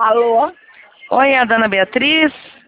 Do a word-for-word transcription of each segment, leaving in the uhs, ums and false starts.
Alô? Oi, é a dona Beatriz?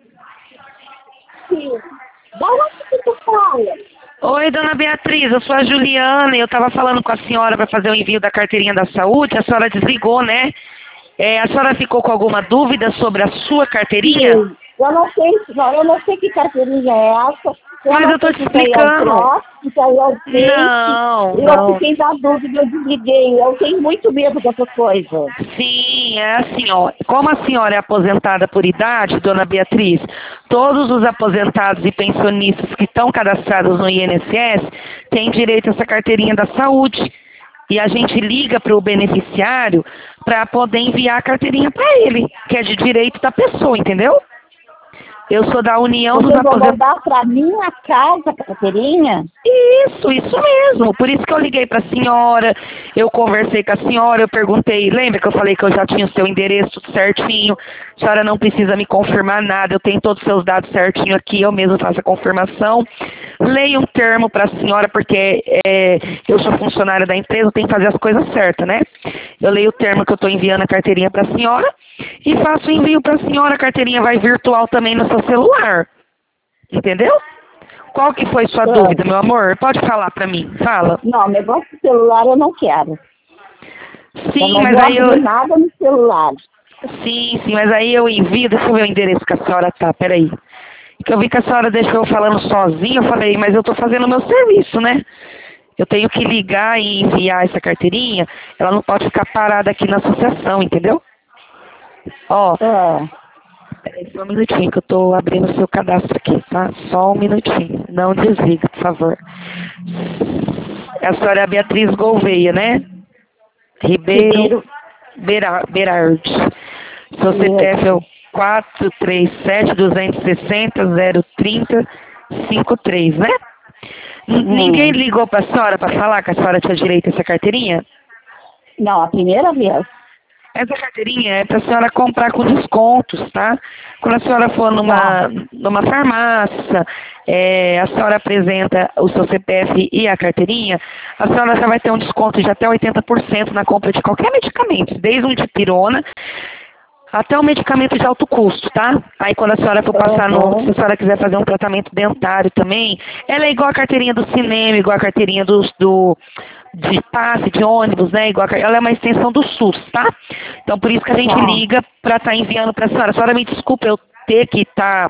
Sim. Da onde que tu fala? Oi, dona Beatriz, eu sou a Juliana e eu estava falando com a senhora para fazer o envio da carteirinha da saúde, a senhora desligou, né? É, a senhora ficou com alguma dúvida sobre a sua carteirinha? Sim. Eu não sei, não, eu não sei que carteirinha é essa. Eu Mas não eu tô sei te se isso aí é o explicando. troço, se isso aí é o peixe. Não, Eu não. fiquei na dúvida, eu desliguei. Eu tenho muito medo dessas coisas. Sim, é assim, ó. Como a senhora é aposentada por idade, dona Beatriz, todos os aposentados e pensionistas que estão cadastrados no I N S S têm direito a essa carteirinha da saúde. E a gente liga para o beneficiário para poder enviar a carteirinha para ele, que é de direito da pessoa, entendeu? Eu sou da União dos Vocês vão Aposentados. mandar para minha casa a carteirinha? Isso, isso mesmo. Por isso que eu liguei para a senhora, eu conversei com a senhora, eu perguntei, lembra que eu falei que eu já tinha o seu endereço tudo certinho? A senhora não precisa me confirmar nada, eu tenho todos os seus dados certinho aqui, eu mesmo faço a confirmação. Leio um termo para a senhora, porque é, eu sou funcionária da empresa, eu tenho que fazer as coisas certas, né? Eu leio o termo que eu estou enviando a carteirinha para a senhora e faço o envio para a senhora, a carteirinha vai virtual também no seu celular. Entendeu? Qual que foi sua Ah. dúvida, meu amor? Pode falar pra mim. Fala. Não, negócio de celular eu não quero. Eu Sim, não mas vou aí eu... abrir nada no celular. Sim, sim, mas aí eu envio... Deixa eu ver o endereço que a senhora tá. Peraí. Que eu vi que a senhora deixou eu falando sozinha. Eu falei, mas eu tô fazendo o meu serviço, né? Eu tenho que ligar e enviar essa carteirinha. Ela não pode ficar parada aqui na associação, entendeu? Ó, Ah. peraí só um minutinho que eu tô abrindo o seu cadastro aqui, tá? Só um minutinho. Não desliga, por favor. A senhora é a Beatriz Gouveia, né? Ribeiro Ribeiro. Beira- Berardi. Seu C P F é o quatro três sete, dois seis zero, zero três zero cinco três, né? N- Ninguém Hum. ligou para a senhora para falar que a senhora tinha direito a essa carteirinha? Não, a primeira vez. Essa carteirinha é para a senhora comprar com descontos, tá? Quando a senhora for Tá. numa, numa farmácia, é, a senhora apresenta o seu C P F e a carteirinha, a senhora já vai ter um desconto de até oitenta por cento na compra de qualquer medicamento, desde um dipirona até um medicamento de alto custo, tá? Aí quando a senhora for passar no, se Uhum. a senhora quiser fazer um tratamento dentário também, ela é igual a carteirinha do cinema, igual a carteirinha do, do de passe, de ônibus, né? Igual a, ela é uma extensão do SUS, tá? Então por isso que a gente Tá. liga para estar enviando para a senhora. A senhora me desculpa eu ter que estar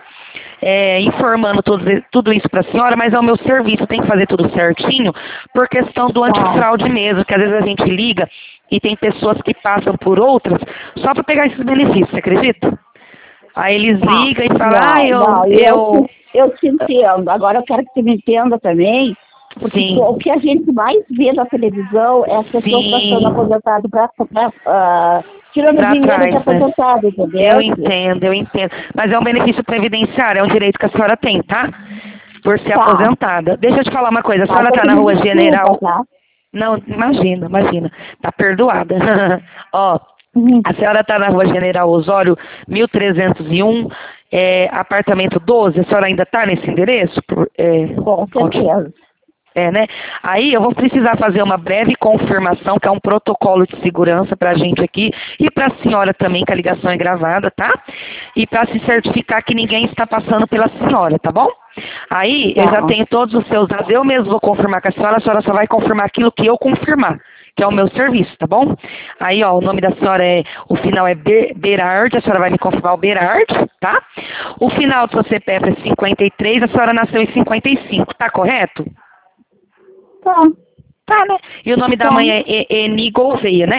é, informando tudo, tudo isso para a senhora, mas é o meu serviço, tem que fazer tudo certinho por questão do Tá. antifraude mesmo, que às vezes a gente liga e tem pessoas que passam por outras só para pegar esses benefícios, você acredita? Aí eles Tá. ligam e falam, ah, Não, eu, não, eu eu, te, eu te entendo. Agora eu quero que você me entenda também, porque sim, o que a gente mais vê na televisão é as pessoas passando sim, aposentado para uh, tirando pra dinheiro de trás, né? aposentado, Eu entendeu? entendo, eu entendo. Mas é um benefício previdenciário, é um direito que a senhora tem, tá? Por ser Tá. aposentada. Deixa eu te falar uma coisa, a Tá, senhora então tá você na me rua desculpa, General... tá? Não, imagina, imagina. Tá perdoada. Ó, Uhum. a senhora tá na rua General Osório, mil trezentos e um, é, apartamento doze. A senhora ainda tá nesse endereço? Por- É, Com conte- certeza. é, né? Aí eu vou precisar fazer uma breve confirmação, que é um protocolo de segurança para a gente aqui e para a senhora também, que a ligação é gravada, tá? E para se certificar que ninguém está passando pela senhora, tá bom? Aí eu já Tá. tenho todos os seus dados, eu mesmo vou confirmar com a senhora, a senhora só vai confirmar aquilo que eu confirmar, que é o meu serviço, tá bom? Aí, ó, o nome da senhora é, o final é Be- Berardi, a senhora vai me confirmar o Berardi, tá? O final do seu C P F é cinquenta e três, a senhora nasceu em cinquenta e cinco, tá correto? Tá. Tá, né? E o nome da Tá. mãe é E- Eni Gouveia, né?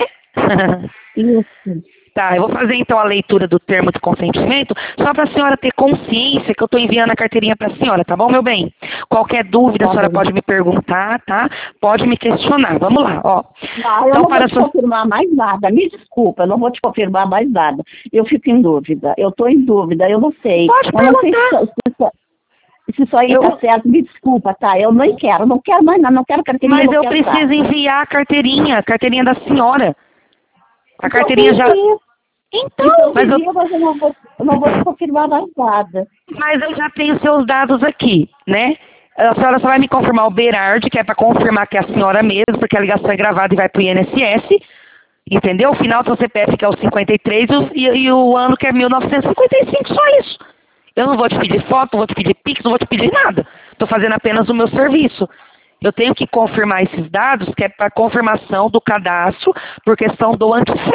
Isso. Tá, eu vou fazer então a leitura do termo de consentimento, só para a senhora ter consciência que eu estou enviando a carteirinha para a senhora, tá bom, meu bem? Qualquer dúvida a Tá senhora bem. pode me perguntar, tá? Pode me questionar. Vamos lá, ó. Não, eu Então, não vou para te sua... confirmar mais nada. Me desculpa, eu não vou te confirmar mais nada. Eu fico em dúvida. Eu estou em dúvida, eu não sei. Pode Eu não sei se, perguntar. se, se, se isso aí Eu... está certo. Me desculpa, tá? Eu nem quero, não quero mais nada, não quero carteirinha, Mas não eu quero preciso nada. enviar a carteirinha, a carteirinha da senhora. A Então carteirinha tem já... que ir. Então, Então mas eu... envia, mas eu não vou, eu não vou te confirmar mais nada. Mas eu já tenho seus dados aqui, né? A senhora só vai me confirmar o Berardi, que é para confirmar que é a senhora mesmo, porque a ligação é gravada e vai para o I N S S, Entendeu? O final do seu C P F que é o cinquenta e três e, e o ano que é mil novecentos e cinquenta e cinco, só isso. Eu não vou te pedir foto, não vou te pedir Pix, não vou te pedir nada. Estou fazendo apenas o meu serviço. Eu tenho que confirmar esses dados, que é para confirmação do cadastro por questão do antifraude.